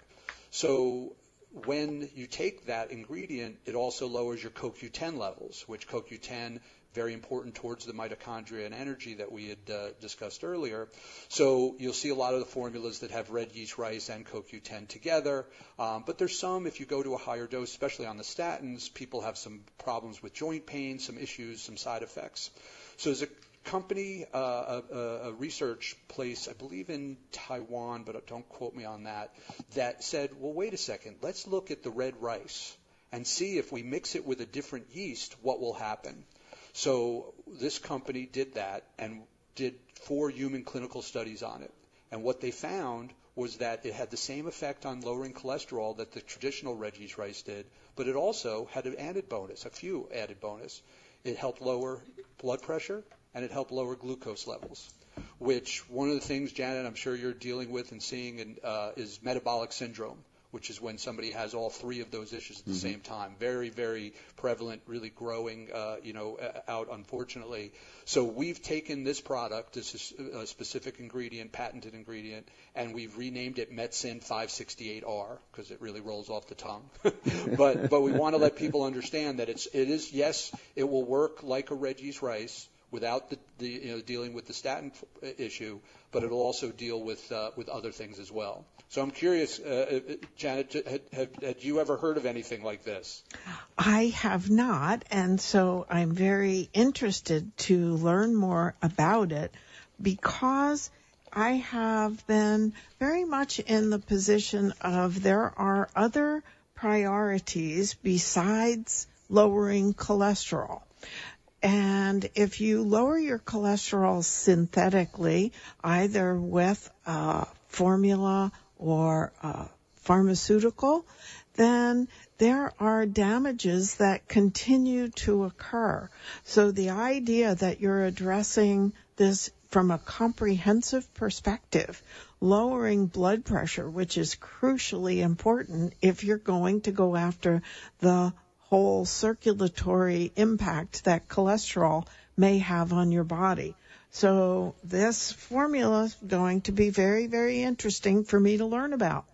So when you take that ingredient, it also lowers your C O Q ten levels, which C O Q ten, very important towards the mitochondria and energy that we had uh, discussed earlier. So you'll see a lot of the formulas that have red yeast rice and C O Q ten together. Um, but there's some, if you go to a higher dose, especially on the statins, people have some problems with joint pain, some issues, some side effects. So there's a company, uh, a, a research place, I believe in Taiwan, but don't quote me on that, that said, well, wait a second, let's look at the red rice and see if we mix it with a different yeast, what will happen. So this company did that and did four human clinical studies on it. And what they found was that it had the same effect on lowering cholesterol that the traditional red yeast rice did, but it also had an added bonus, a few added bonus. It helped lower blood pressure, and it helped lower glucose levels, which one of the things, Janet, I'm sure you're dealing with and seeing in, uh, is metabolic syndrome, which is when somebody has all three of those issues at the mm-hmm. same time. Very, very prevalent, really growing, uh, you know, out, unfortunately. So we've taken this product, this is a specific ingredient, patented ingredient, and we've renamed it Metsyn five sixty-eight R because it really rolls off the tongue. but but we want to let people understand that it's it is yes, it will work like a red yeast rice without the, the you know dealing with the statin issue, but it'll also deal with uh, with other things as well. So I'm curious, uh, Janet, had, had, had you ever heard of anything like this? I have not, and so I'm very interested to learn more about it because I have been very much in the position of there are other priorities besides lowering cholesterol. And if you lower your cholesterol synthetically, either with a formula or a pharmaceutical, then there are damages that continue to occur. So the idea that you're addressing this from a comprehensive perspective, lowering blood pressure, which is crucially important if you're going to go after the whole circulatory impact that cholesterol may have on your body. So this formula is going to be very, very interesting for me to learn about.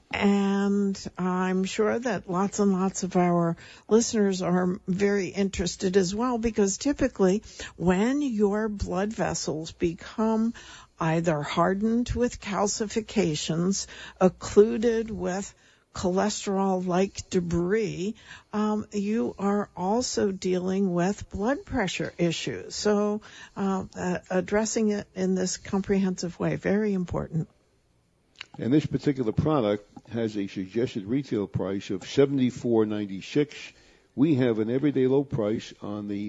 And I'm sure that lots and lots of our listeners are very interested as well, because typically when your blood vessels become either hardened with calcifications, occluded with cholesterol-like debris, um, you are also dealing with blood pressure issues. So uh, uh, addressing it in this comprehensive way, very important. And this particular product has a suggested retail price of seventy-four ninety-six. We have an everyday low price on the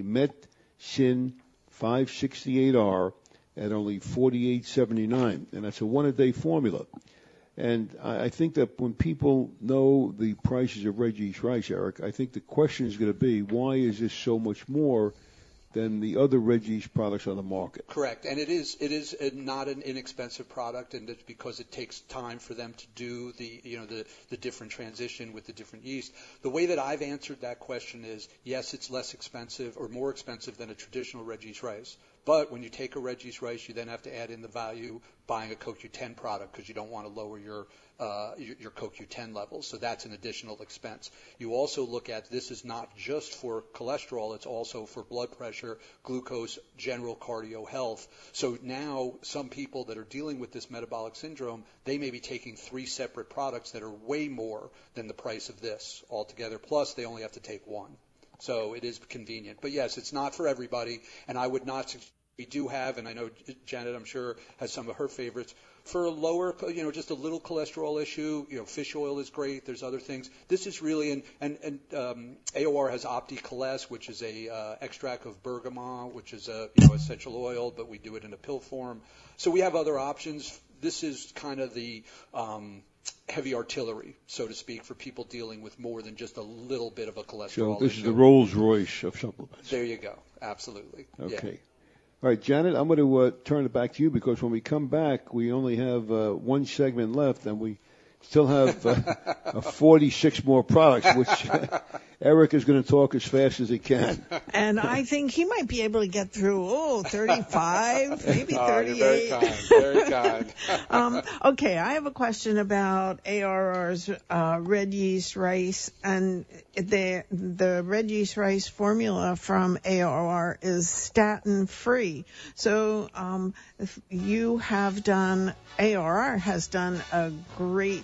MetSyn five sixty-eight R at only forty-eight seventy-nine, and that's a one-a-day formula. And I think that when people know the prices of Red Yeast rice, Eric, I think the question is going to be, why is this so much more than the other Red Yeast products on the market? Correct, and it is it is a, not an inexpensive product, and it's because it takes time for them to do the you know the the different transition with the different yeast. The way that I've answered that question is, yes, it's less expensive or more expensive than a traditional Red Yeast rice. But when you take a Red Yeast rice, you then have to add in the value buying a C O Q ten product, because you don't want to lower your uh, your, your C O Q ten levels. So that's an additional expense. You also look at, this is not just for cholesterol, it's also for blood pressure, glucose, general cardio health. So now some people that are dealing with this metabolic syndrome, they may be taking three separate products that are way more than the price of this altogether. Plus, they only have to take one. So it is convenient. But yes, it's not for everybody, and I would not suggest. We do have, and I know Janet, I'm sure, has some of her favorites. For a lower, you know, just a little cholesterol issue, you know, fish oil is great. There's other things. This is really, and, and, and um, A O R has OptiCholes, which is a uh, extract of bergamot, which is a, you know, essential oil, but we do it in a pill form. So we have other options. This is kind of the um, heavy artillery, so to speak, for people dealing with more than just a little bit of a cholesterol So this issue. is the Rolls Royce of supplements. There you go. Absolutely. Okay. Yeah. All right, Janet, I'm going to uh, turn it back to you, because when we come back, we only have uh, one segment left, and we still have uh, uh, forty-six more products, which uh, Eric is going to talk as fast as he can. And I think he might be able to get through, oh, thirty-five, maybe thirty-eight. Oh, you're very kind. Very kind. um, okay, I have a question about A R R's uh, red yeast rice. And the, the red yeast rice formula from A R R is statin-free. So um, if you have done, A R R has done a great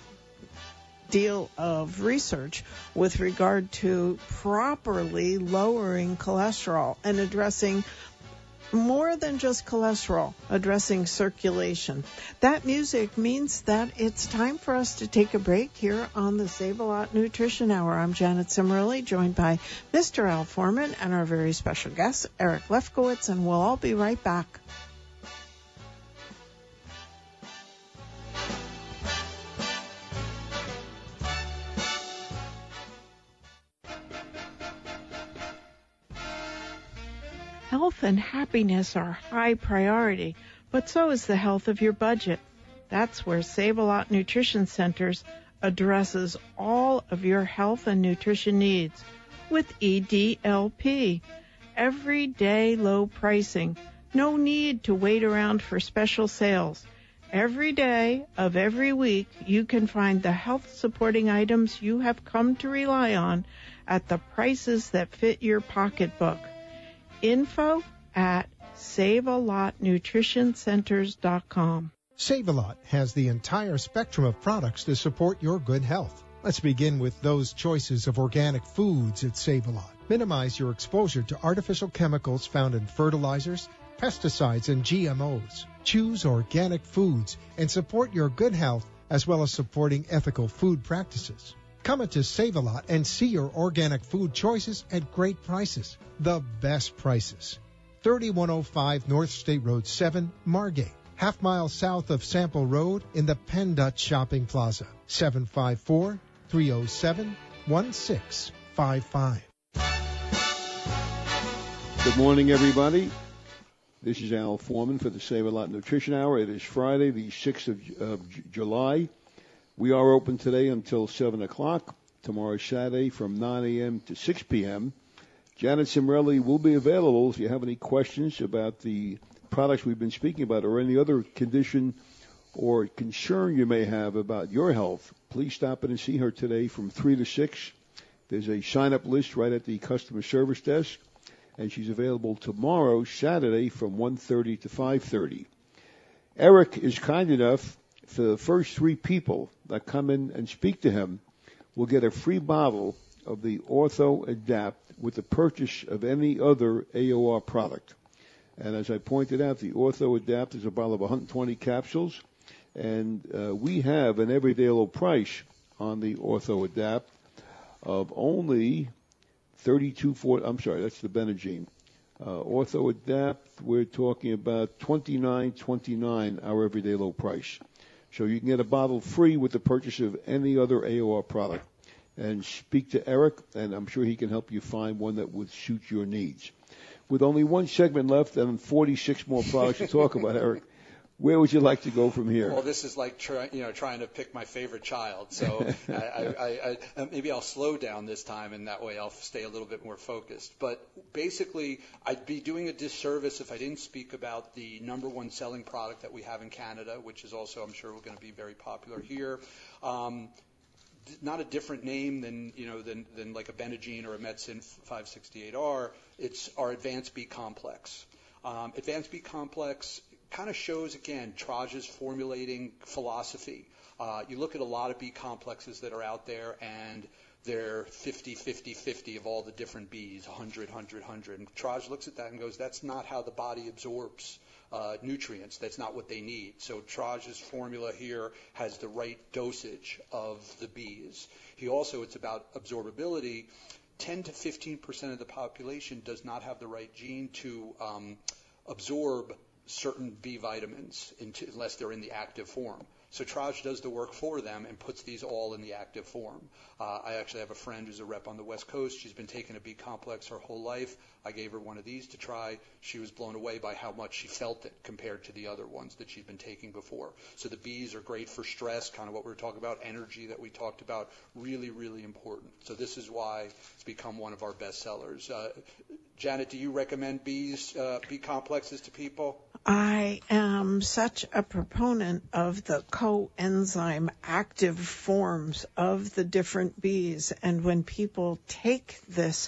deal of research with regard to properly lowering cholesterol and addressing more than just cholesterol, addressing circulation. That music means that it's time for us to take a break here on the Save-A-Lot Nutrition Hour. I'm Janet Cimorelli, joined by Mister Al Foreman and our very special guest, Eric Lefkowitz, and we'll all be right back. Health and happiness are high priority, but so is the health of your budget. That's where Save-A-Lot Nutrition Centers addresses all of your health and nutrition needs with E D L P. Everyday low pricing. No need to wait around for special sales. Every day of every week, you can find the health-supporting items you have come to rely on at the prices that fit your pocketbook. Info at save a lot nutrition centers dot com. Save-A-Lot has the entire spectrum of products to support your good health. Let's begin with those choices of organic foods at Save-A-Lot. Minimize your exposure to artificial chemicals found in fertilizers, pesticides, and G M Os. Choose organic foods and support your good health, as well as supporting ethical food practices. Come into Save-A-Lot and see your organic food choices at great prices. The best prices. thirty-one oh five North State Road seven, Margate. Half mile south of Sample Road in the Penn Dutch Shopping Plaza. seven five four, three oh seven, one six five five. Good morning, everybody. This is Al Foreman for the Save-A-Lot Nutrition Hour. It is Friday, the sixth of uh, J- July. We are open today until seven o'clock. Tomorrow, Saturday, from nine a.m. to six p.m. Janet Cimarelli will be available if you have any questions about the products we've been speaking about or any other condition or concern you may have about your health. Please stop in and see her today from three to six. There's a sign-up list right at the customer service desk, and she's available tomorrow, Saturday, from one thirty to five thirty. Eric is kind enough for the first three people that come in and speak to him will get a free bottle of the Ortho Adapt with the purchase of any other A O R product. And as I pointed out, the Ortho Adapt is a bottle of one hundred twenty capsules, and uh, we have an everyday low price on the Ortho Adapt of only thirty-two forty. I'm sorry, that's the Benadryl. Uh, Ortho Adapt, we're talking about twenty-nine twenty-nine, our everyday low price. So you can get a bottle free with the purchase of any other A O R product. And speak to Eric, and I'm sure he can help you find one that would suit your needs. With only one segment left and forty-six more products to talk about, Eric, where would you like to go from here? Well, this is like try, you know trying to pick my favorite child. So I, I, I, I, maybe I'll slow down this time, and that way I'll stay a little bit more focused. But basically, I'd be doing a disservice if I didn't speak about the number one selling product that we have in Canada, which is also, I'm sure, going to be very popular here. Um, Not a different name than you know than, than like a Benadryl or a Medicin five sixty-eight R. It's our Advanced B Complex. Um, Advanced B Complex kind of shows again Traj's formulating philosophy. Uh, you look at a lot of B complexes that are out there, and they're fifty, fifty, fifty of all the different Bs, one hundred, one hundred, one hundred. And Traj looks at that and goes, that's not how the body absorbs uh, nutrients. That's not what they need. So Traj's formula here has the right dosage of the Bs. He also, it's about absorbability. ten to fifteen percent of the population does not have the right gene to um, absorb certain B vitamins into, unless they're in the active form. So Traj does the work for them and puts these all in the active form. Uh, I actually have a friend who's a rep on the West Coast. She's been taking a B complex her whole life. I gave her one of these to try. She was blown away by how much she felt it compared to the other ones that she'd been taking before. So the Bs are great for stress, kind of what we were talking about, energy that we talked about, really, really important. So this is why it's become one of our best sellers. Uh, Janet, do you recommend Bs, uh, B complexes to people? I am such a proponent of the coenzyme active forms of the different Bs, and when people take this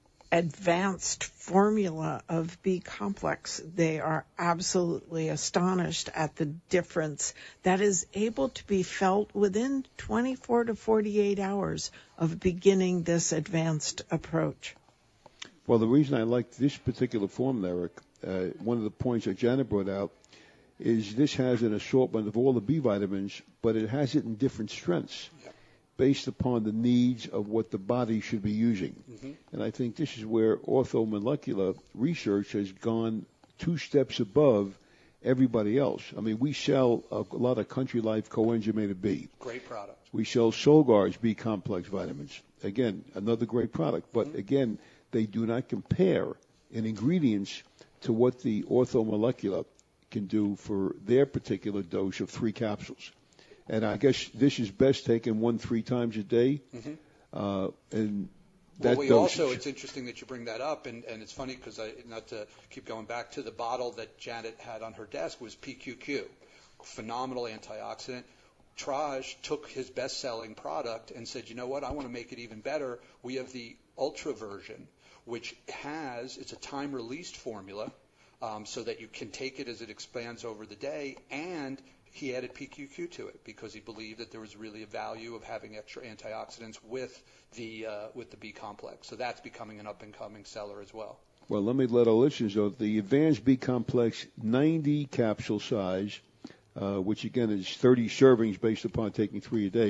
advanced formula of B complex, they are absolutely astonished at the difference that is able to be felt within twenty-four to forty-eight hours of beginning this advanced approach. Well, the reason I like this particular formula, Eric, uh, one of the points that Janet brought out, is this has an assortment of all the B vitamins, but it has it in different strengths yeah. based upon the needs of what the body should be using. Mm-hmm. And I think this is where orthomolecular research has gone two steps above everybody else. I mean, we sell a, a lot of Country Life coenzymated B. Great product. We sell Solgar's B complex vitamins. Again, another great product. But mm-hmm. again, they do not compare in ingredients to what the orthomolecular can do for their particular dose of three capsules. And I guess this is best taken one, three times a day. Mm-hmm. Uh, and that well, we dosage. also, it's interesting that you bring that up, and, and it's funny because I, not to keep going back to the bottle that Janet had on her desk was P Q Q, phenomenal antioxidant. Traj took his best-selling product and said, you know what, I want to make it even better. We have the Ultra version, which has, it's a time-released formula, um, so that you can take it as it expands over the day, and he added P Q Q to it because he believed that there was really a value of having extra antioxidants with the uh, with the B complex. So that's becoming an up-and-coming seller as well. Well, let me let our listeners know the Advanced B Complex ninety capsule size, uh, which again is thirty servings based upon taking three a day.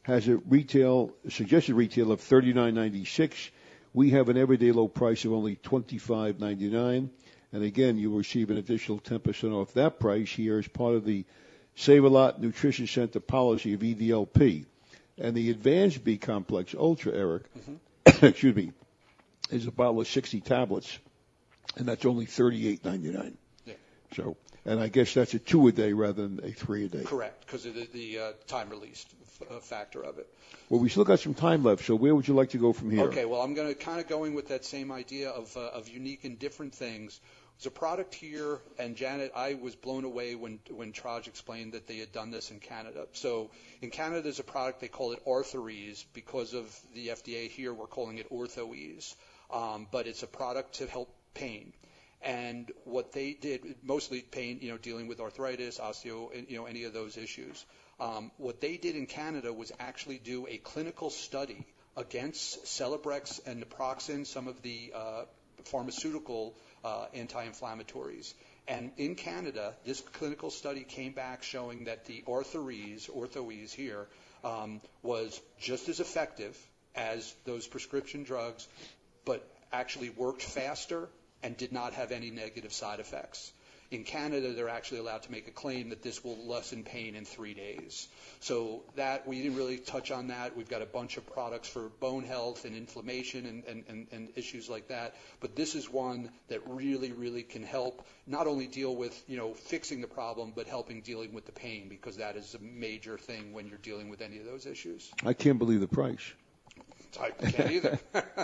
has a retail suggested retail of thirty-nine ninety-six. We have an everyday low price of only twenty-five ninety-nine. And again, you will receive an additional ten percent off that price here as part of the Save a Lot Nutrition Center policy of E D L P. And the Advanced B Complex Ultra, Eric, mm-hmm. excuse me, is a bottle of sixty tablets, and that's only thirty-eight ninety-nine. Yeah. So, and I guess that's a two a day rather than a three a day. Correct, because of the, the uh, time released f- uh, factor of it. Well, we still got some time left, so where would you like to go from here? Okay, well, I'm going to kind of going with that same idea of uh, of unique and different things. There's a product here, and Janet, I was blown away when when Traj explained that they had done this in Canada. So in Canada, there's a product, they call it Orthoease. Because of the F D A here, we're calling it Orthoease. Um, but it's a product to help pain. And what they did, mostly pain, you know, dealing with arthritis, osteo, you know, any of those issues. Um, what they did in Canada was actually do a clinical study against Celebrex and naproxen, some of the uh, pharmaceutical uh, anti-inflammatories. And in Canada, this clinical study came back showing that the Orthoease, Orthoease here, um, was just as effective as those prescription drugs, but actually worked faster and did not have any negative side effects. In Canada, they're actually allowed to make a claim that this will lessen pain in three days. So that, we didn't really touch on that. We've got a bunch of products for bone health and inflammation and, and, and, and issues like that. But this is one that really, really can help not only deal with, you know, fixing the problem, but helping dealing with the pain, because that is a major thing when you're dealing with any of those issues. I can't believe the price. I can't either.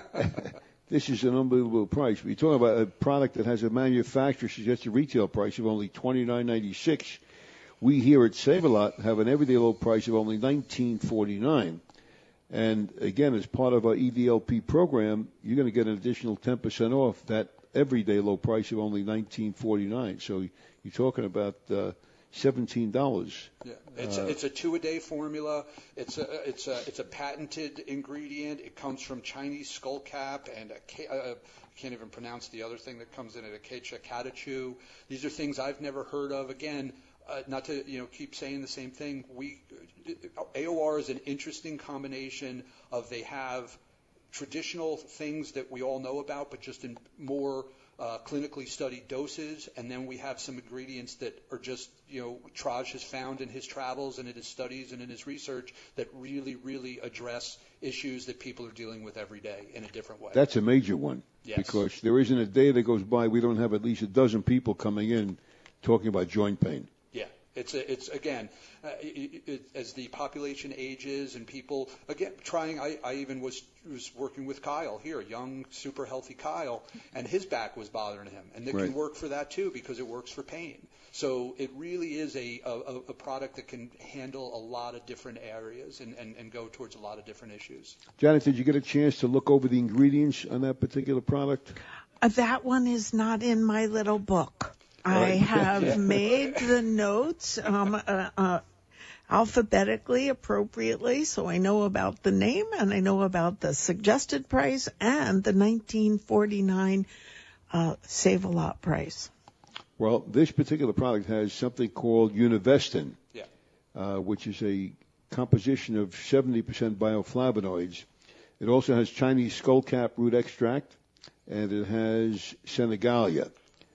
This is an unbelievable price. We're talking about a product that has a manufacturer suggested retail price of only twenty-nine ninety-six. We here at Save-A-Lot have an everyday low price of only nineteen forty-nine. And again, as part of our E D L P program, you're going to get an additional ten percent off that everyday low price of only nineteen forty-nine. So you're talking about uh, seventeen dollars. Yeah, it's uh, a, it's a two-a-day formula. It's a it's a it's a patented ingredient. It comes from Chinese skullcap and a, uh, I can't even pronounce the other thing that comes in it, acacia catechu. These are things I've never heard of. Again, uh, not to you know keep saying the same thing. We A O R is an interesting combination of they have traditional things that we all know about, but just in more Uh, clinically studied doses, and then we have some ingredients that are just, you know, Traj has found in his travels and in his studies and in his research that really, really address issues that people are dealing with every day in a different way. That's a major one. Yes. Because there isn't a day that goes by we don't have at least a dozen people coming in talking about joint pain. Yeah. It's, a, it's again, uh, it, it, as the population ages and people, again, trying, I, I even was, was working with Kyle here, a young, super healthy Kyle, and his back was bothering him. And it right. can work for that too because it works for pain. So it really is a, a, a product that can handle a lot of different areas and, and, and go towards a lot of different issues. Janet, did you get a chance to look over the ingredients on that particular product? Uh, that one is not in my little book. I have made the notes um, uh, uh, alphabetically, appropriately, so I know about the name and I know about the suggested price and the nineteen forty-nine uh, Save-A-Lot price. Well, this particular product has something called Univestin, yeah. uh, which is a composition of seventy percent bioflavonoids. It also has Chinese skullcap root extract, and it has Senegalia.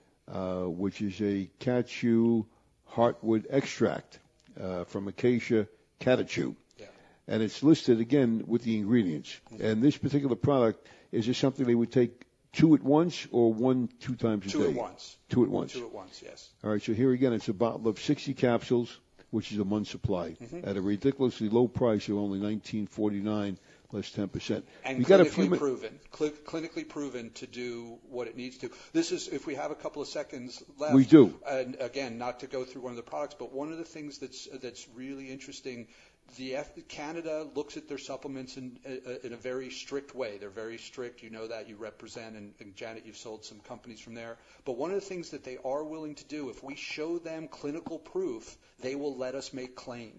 Uh, which is a cashew heartwood extract uh, from acacia catechu. Yeah. And it's listed, again, with the ingredients. Mm-hmm. And this particular product, is this something they would take two at once or one, two times a two day? Two at once. Two at once. Two at once, yes. All right, so here again, it's a bottle of sixty capsules, which is a month's supply, mm-hmm. at a ridiculously low price of only nineteen forty-nine. Less ten percent. And we clinically got a few mi- proven, cl- clinically proven to do what it needs to. This is, if we have a couple of seconds left. We do. And again, not to go through one of the products, but one of the things that's that's really interesting. The F- Canada looks at their supplements in, uh, in a very strict way. They're very strict. You know that. You represent, and, and Janet, you've sold some companies from there. But one of the things that they are willing to do, if we show them clinical proof, they will let us make claims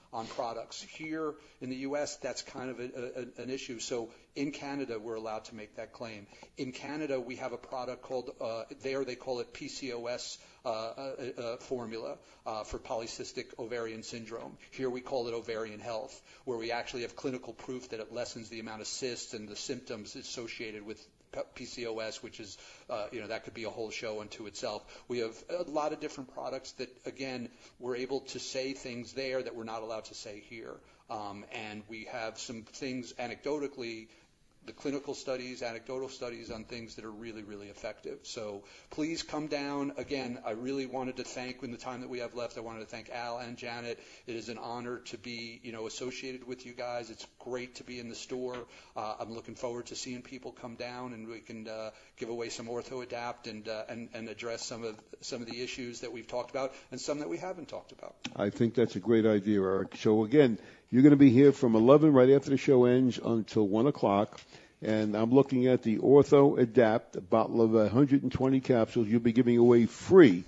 on products. Here in the U S, that's kind of a, a, an issue. So in Canada, we're allowed to make that claim. In Canada, we have a product called, uh, there they call it P C O S uh, uh, uh, formula uh, for polycystic ovarian syndrome. Here we call it ovarian health, where we actually have clinical proof that it lessens the amount of cysts and the symptoms associated with P C O S, which is, uh, you know, that could be a whole show unto itself. We have a lot of different products that, again, we're able to say things there that we're not allowed to say here. Um, and we have some things anecdotally, the clinical studies, anecdotal studies on things that are really, really effective. So please come down. Again, I really wanted to thank, in the time that we have left, I wanted to thank Al and Janet. It is an honor to be, you know, associated with you guys. It's great to be in the store. Uh, I'm looking forward to seeing people come down, and we can uh, give away some OrthoAdapt and, uh, and and address some of some of the issues that we've talked about and some that we haven't talked about. I think that's a great idea, Eric. So again, you're going to be here from eleven right after the show ends until one o'clock. And I'm looking at the OrthoAdapt, a bottle of one hundred twenty capsules you'll be giving away free,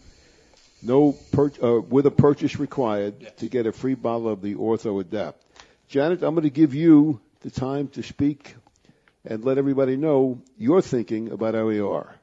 no pur- uh, with a purchase required, yes, to get a free bottle of the OrthoAdapt. Janet, I'm going to give you the time to speak and let everybody know your thinking about L A R.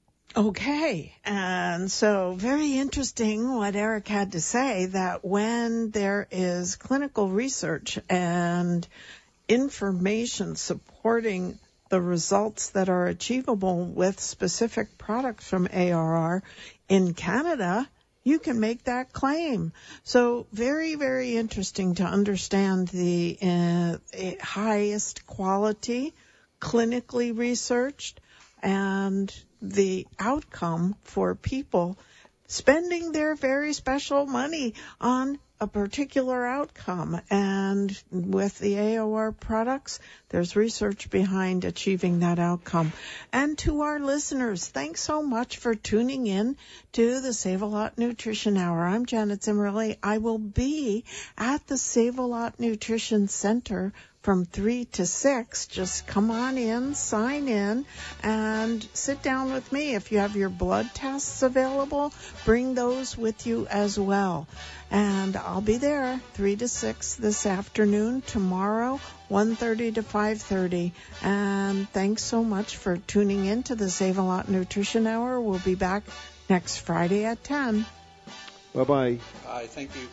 Okay, and so very interesting what Eric had to say, that when there is clinical research and information supporting the results that are achievable with specific products from A R R in Canada, you can make that claim. So very, very interesting to understand the uh, highest quality, clinically researched, and the outcome for people spending their very special money on a particular outcome. And with the A O R products, there's research behind achieving that outcome. And to our listeners, thanks so much for tuning in to the Save-A-Lot Nutrition Hour. I'm Janet Zimmerly. I will be at the Save-A-Lot Nutrition Center from three to six. Just come on in, sign in, and sit down with me. If you have your blood tests available, bring those with you as well. And I'll be there three to six this afternoon, tomorrow, one thirty to five thirty. And thanks so much for tuning in to the Save-A-Lot Nutrition Hour. We'll be back next Friday at ten. Bye-bye. Bye. Thank you.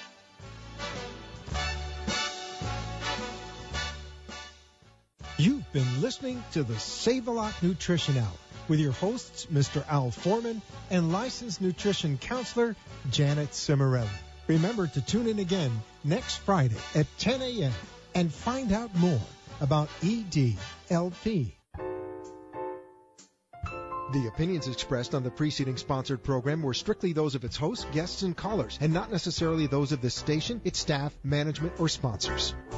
You've been listening to the Save-A-Lot Nutrition Hour with your hosts, Mister Al Foreman and licensed nutrition counselor, Janet Cimarelli. Remember to tune in again next Friday at ten a.m. and find out more about E D L P. The opinions expressed on the preceding sponsored program were strictly those of its hosts, guests, and callers, and not necessarily those of this station, its staff, management, or sponsors.